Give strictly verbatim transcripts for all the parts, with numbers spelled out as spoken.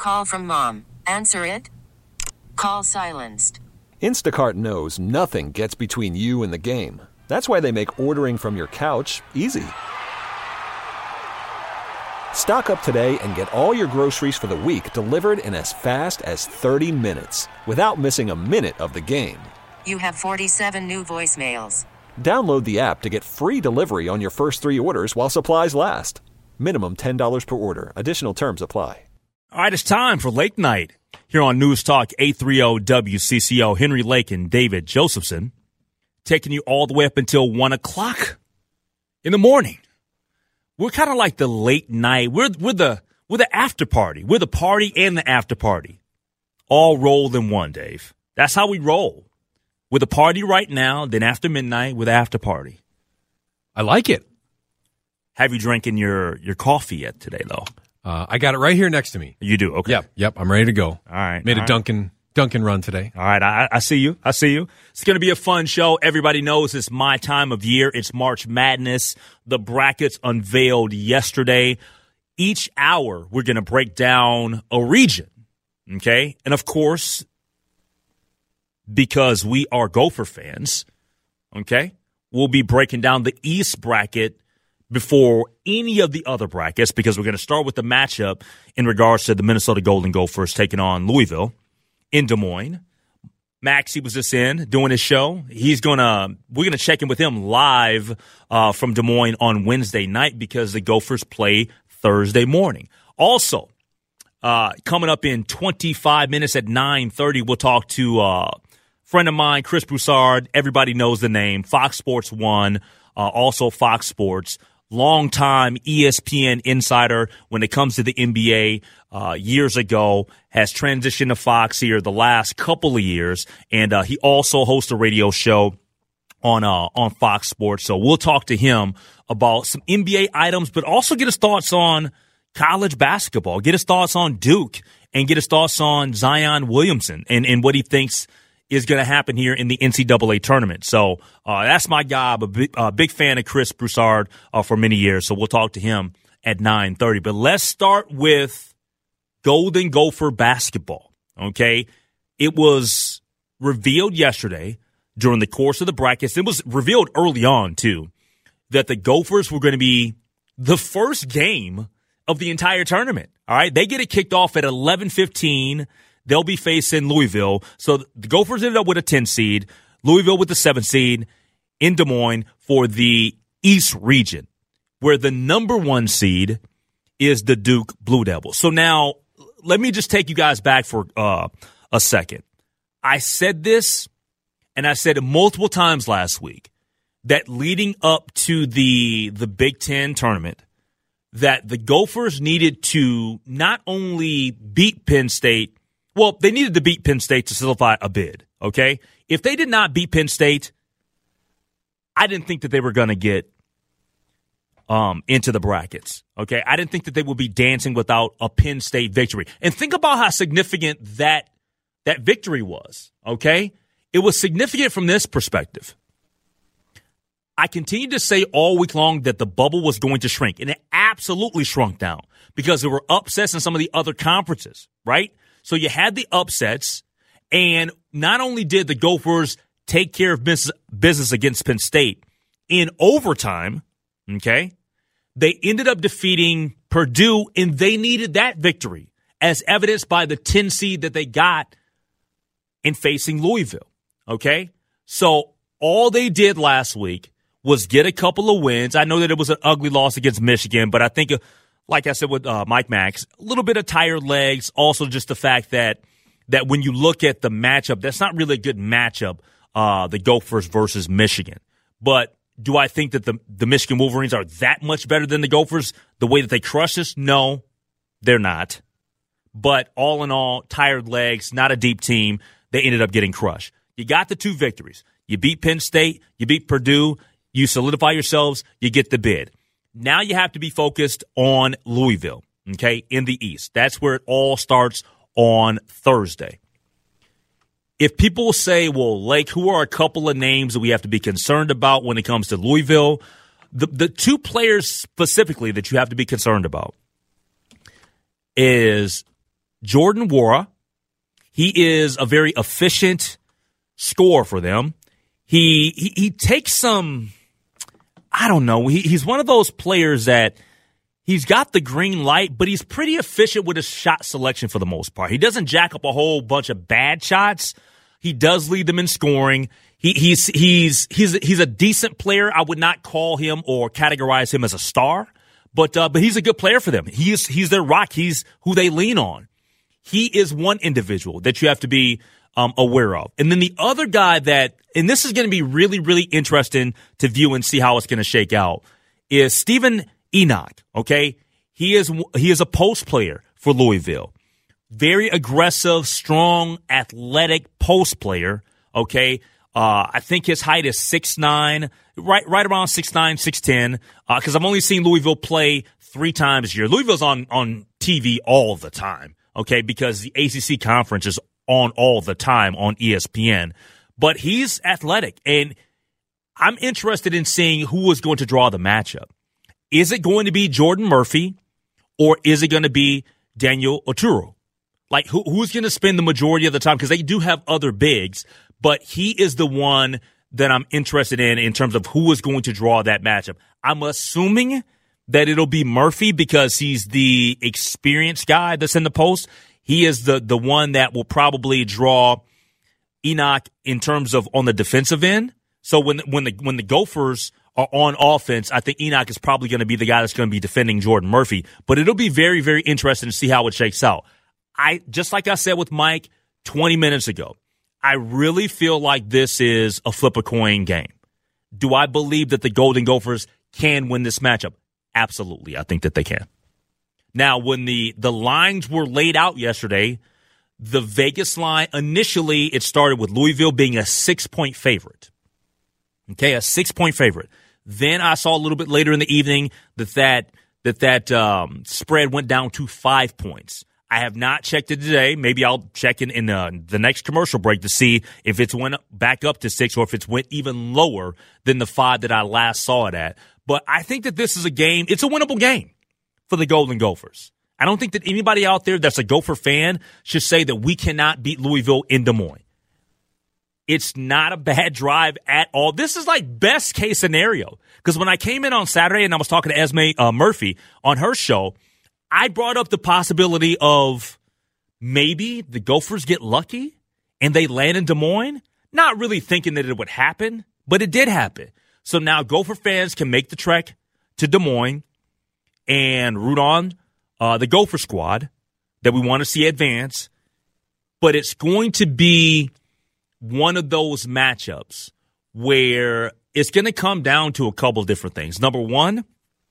Call from mom. Answer it. Call silenced. Instacart knows nothing gets between you and the game. That's why they make ordering from your couch easy. Stock up today and get all your groceries for the week delivered in as fast as thirty minutes without missing a minute of the game. You have forty-seven new voicemails. Download the app to get free delivery on your first three orders while supplies last. Minimum ten dollars per order. Additional terms apply. All right, it's time for Lake Night here on News Talk eight thirty W C C O. Henry Lake and David Josephson taking you all the way up until one o'clock in the morning. We're kind of like the late night. We're, we're, the, we're the after party. We're the party and the after party all rolled in one, Dave. That's how we roll. With a party right now, then after midnight with after party. I like it. Have you drinking your, your coffee yet today, though? Uh, I got it right here next to me. You do? Okay. Yep, yep. I'm ready to go. All right. Made all a right. Dunkin' Dunkin' run today. All right. I, I see you. I see you. It's going to be a fun show. Everybody knows it's my time of year. It's March Madness. The brackets unveiled yesterday. Each hour, we're going to break down a region. Okay? And, of course, because we are Gopher fans, okay, we'll be breaking down the East bracket before any of the other brackets because we're going to start with the matchup in regards to the Minnesota Golden Gophers taking on Louisville in Des Moines. Maxie was just in doing his show. He's going to, we're going to check in with him live uh, from Des Moines on Wednesday night because the Gophers play Thursday morning. Also, uh, coming up in twenty-five minutes at nine thirty, we'll talk to uh, a friend of mine, Chris Broussard. Everybody knows the name, Fox Sports one, uh, also Fox Sports. Longtime E S P N insider when it comes to the N B A uh, years ago, has transitioned to Fox here the last couple of years, and uh, he also hosts a radio show on uh, on Fox Sports. So we'll talk to him about some N B A items, but also get his thoughts on college basketball, get his thoughts on Duke, and get his thoughts on Zion Williamson and, and what he thinks is going to happen here in the N C double A tournament. So uh, that's my guy. I'm a big, uh, big fan of Chris Broussard uh, for many years, so we'll talk to him at nine thirty. But let's start with Golden Gopher basketball, okay? It was revealed yesterday during the course of the brackets. It was revealed early on, too, that the Gophers were going to be the first game of the entire tournament, all right? They get it kicked off at eleven fifteen. They'll be facing Louisville. So the Gophers ended up with a ten seed, Louisville with the seven seed in Des Moines for the East region, where the number one seed is the Duke Blue Devils. So now let me just take you guys back for uh, a second. I said this, and I said it multiple times last week, that leading up to the the Big Ten tournament, that the Gophers needed to not only beat Penn State, well, they needed to beat Penn State to solidify a bid, okay? If they did not beat Penn State, I didn't think that they were going to get um, into the brackets, okay? I didn't think that they would be dancing without a Penn State victory. And think about how significant that that victory was, okay? It was significant from this perspective. I continued to say all week long that the bubble was going to shrink, and it absolutely shrunk down because there were upsets in some of the other conferences, right? So you had the upsets, and not only did the Gophers take care of business against Penn State in overtime, okay, they ended up defeating Purdue, and they needed that victory, as evidenced by the ten seed that they got in facing Louisville, okay? So all they did last week was get a couple of wins. I know that it was an ugly loss against Michigan, but I think – like I said with uh, Mike Max, a little bit of tired legs. Also, just the fact that that when you look at the matchup, that's not really a good matchup, uh, the Gophers versus Michigan. But do I think that the, the Michigan Wolverines are that much better than the Gophers, the way that they crush us? No, they're not. But all in all, tired legs, not a deep team. They ended up getting crushed. You got the two victories. You beat Penn State. You beat Purdue. You solidify yourselves. You get the bid. Now you have to be focused on Louisville, okay, in the East. That's where it all starts on Thursday. If people say, well, Lake, who are a couple of names that we have to be concerned about when it comes to Louisville? The, the two players specifically that you have to be concerned about is Jordan Nwora. He is a very efficient scorer for them. He he, he takes some, I don't know, he, he's one of those players that he's got the green light, but he's pretty efficient with his shot selection for the most part. He doesn't jack up a whole bunch of bad shots. He does lead them in scoring. He, he's he's he's he's a decent player. I would not call him or categorize him as a star, but uh, but he's a good player for them. He's he's their rock. He's who they lean on. He is one individual that you have to be um, aware of. And then the other guy that, and this is going to be really, really interesting to view and see how it's going to shake out, is Steven Enoch, okay? He is he is a post player for Louisville. Very aggressive, strong, athletic post player, okay? Uh, I think his height is six nine, right right around six nine, six ten, because uh, I've only seen Louisville play three times a year. Louisville's on, on T V all the time. Okay, because the A C C conference is on all the time on E S P N. But he's athletic, and I'm interested in seeing who is going to draw the matchup. Is it going to be Jordan Murphy, or is it going to be Daniel Oturu? Like, who, who's going to spend the majority of the time? Because they do have other bigs, but he is the one that I'm interested in in terms of who is going to draw that matchup. I'm assuming that it'll be Murphy because he's the experienced guy that's in the post. He is the the one that will probably draw Enoch in terms of on the defensive end. So when when the when the Gophers are on offense, I think Enoch is probably going to be the guy that's going to be defending Jordan Murphy. But it'll be very, very interesting to see how it shakes out. I just like I said with Mike twenty minutes ago, I really feel like this is a flip a coin game. Do I believe that the Golden Gophers can win this matchup? Absolutely, I think that they can. Now, when the, the lines were laid out yesterday, the Vegas line, initially it started with Louisville being a six-point favorite. Okay, a six-point favorite. Then I saw a little bit later in the evening that that, that, that um, spread went down to five points. I have not checked it today. Maybe I'll check in, in uh, the next commercial break to see if it's went back up to six or if it's went even lower than the five that I last saw it at. But I think that this is a game, it's a winnable game for the Golden Gophers. I don't think that anybody out there that's a Gopher fan should say that we cannot beat Louisville in Des Moines. It's not a bad drive at all. This is like best case scenario. Because when I came in on Saturday and I was talking to Esme uh, Murphy on her show, I brought up the possibility of maybe the Gophers get lucky and they land in Des Moines, not really thinking that it would happen, but it did happen. So now Gopher fans can make the trek to Des Moines and root on uh, the Gopher squad that we want to see advance. But it's going to be one of those matchups where it's going to come down to a couple of different things. Number one,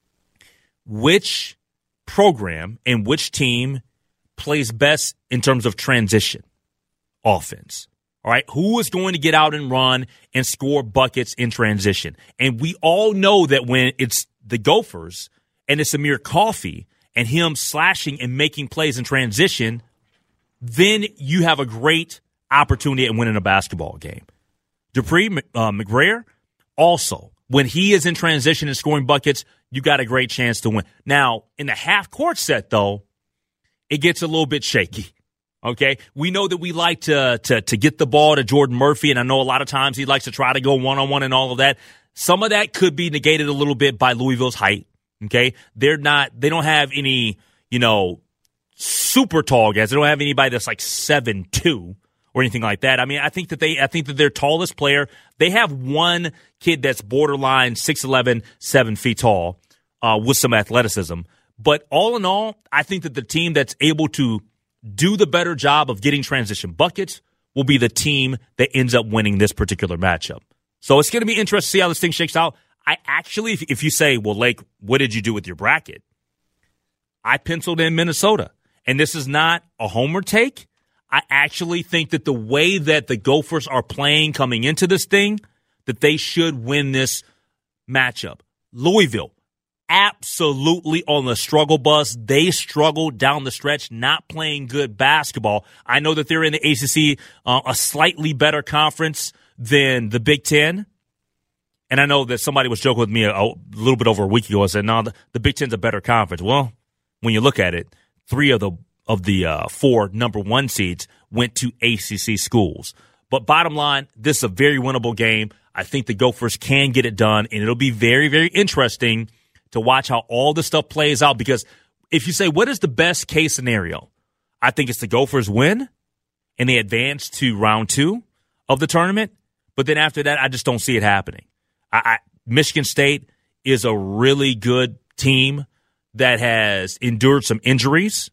which program and which team plays best in terms of transition offense. All right, who is going to get out and run and score buckets in transition? And we all know that when it's the Gophers and it's Amir Coffey and him slashing and making plays in transition, then you have a great opportunity at winning a basketball game. Dupree uh, McGrayer, also, when he is in transition and scoring buckets, you got a great chance to win. Now, in the half-court set, though, it gets a little bit shaky. Okay, we know that we like to, to to get the ball to Jordan Murphy, and I know a lot of times he likes to try to go one-on-one and all of that. Some of that could be negated a little bit by Louisville's height. Okay, they're not, they don't have any, you know, super tall guys. They don't have anybody that's like seven two or anything like that. I mean, I think that they, I think that their tallest player, they have one kid that's borderline six eleven, seven feet tall uh, with some athleticism. But all in all, I think that the team that's able to do the better job of getting transition buckets will be the team that ends up winning this particular matchup. So it's going to be interesting to see how this thing shakes out. I actually, if, if you say, well, Lake, what did you do with your bracket? I penciled in Minnesota. And this is not a homer take. I actually think that the way that the Gophers are playing coming into this thing, that they should win this matchup. Louisville, absolutely on the struggle bus. They struggled down the stretch, not playing good basketball. I know that they're in the A C C, uh, a slightly better conference than the Big Ten. And I know that somebody was joking with me a, a little bit over a week ago and said, no, the, the Big Ten's a better conference. Well, when you look at it, three of the of the uh, four number one seeds went to A C C schools. But bottom line, this is a very winnable game. I think the Gophers can get it done, and it'll be very, very interesting to watch how all this stuff plays out. Because if you say, what is the best case scenario? I think it's the Gophers win, and they advance to round two of the tournament. But then after that, I just don't see it happening. I, I, Michigan State is a really good team that has endured some injuries,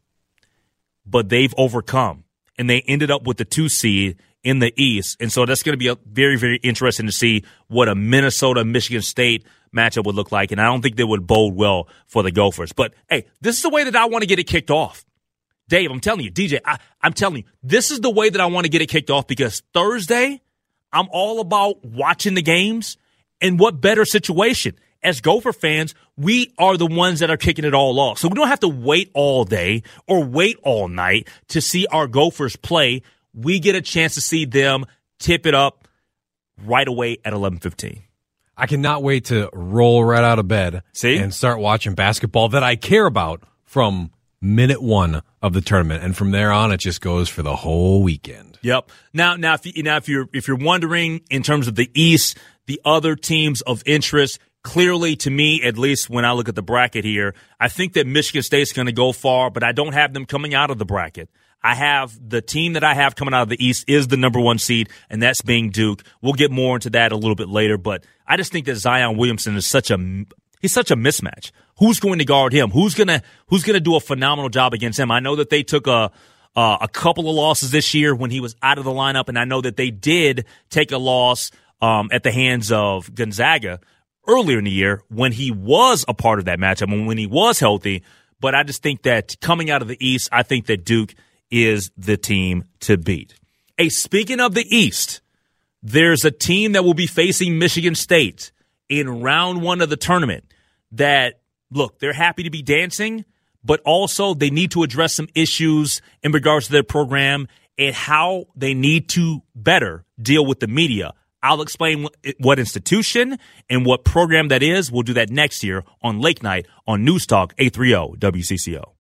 but they've overcome, and they ended up with the two seed in the East. And so that's going to be a very, very interesting to see what a Minnesota-Michigan State matchup would look like, and I don't think that would bode well for the Gophers. But, hey, this is the way that I want to get it kicked off. Dave, I'm telling you, D J, I, I'm telling you, this is the way that I want to get it kicked off because Thursday, I'm all about watching the games, and what better situation? As Gopher fans, we are the ones that are kicking it all off. So we don't have to wait all day or wait all night to see our Gophers play. We get a chance to see them tip it up right away at eleven fifteen. I cannot wait to roll right out of bed see? and start watching basketball that I care about from minute one of the tournament. And from there on, it just goes for the whole weekend. Yep. Now, now, if you, now, if you're if you're wondering in terms of the East, the other teams of interest, clearly, to me, at least when I look at the bracket here, I think that Michigan State's going to go far, but I don't have them coming out of the bracket. I have the team that I have coming out of the East is the number one seed, and that's being Duke. We'll get more into that a little bit later, but I just think that Zion Williamson is such a he's such a mismatch. Who's going to guard him? Who's gonna who's gonna do a phenomenal job against him? I know that they took a uh, a couple of losses this year when he was out of the lineup, and I know that they did take a loss um, at the hands of Gonzaga earlier in the year when he was a part of that matchup and when he was healthy. But I just think that coming out of the East, I think that Duke is the team to beat. Hey, speaking of the East, there's a team that will be facing Michigan State in round one of the tournament that, look, they're happy to be dancing, but also they need to address some issues in regards to their program and how they need to better deal with the media. I'll explain what institution and what program that is. We'll do that next year on Lake Night on News Talk eight thirty W C C O.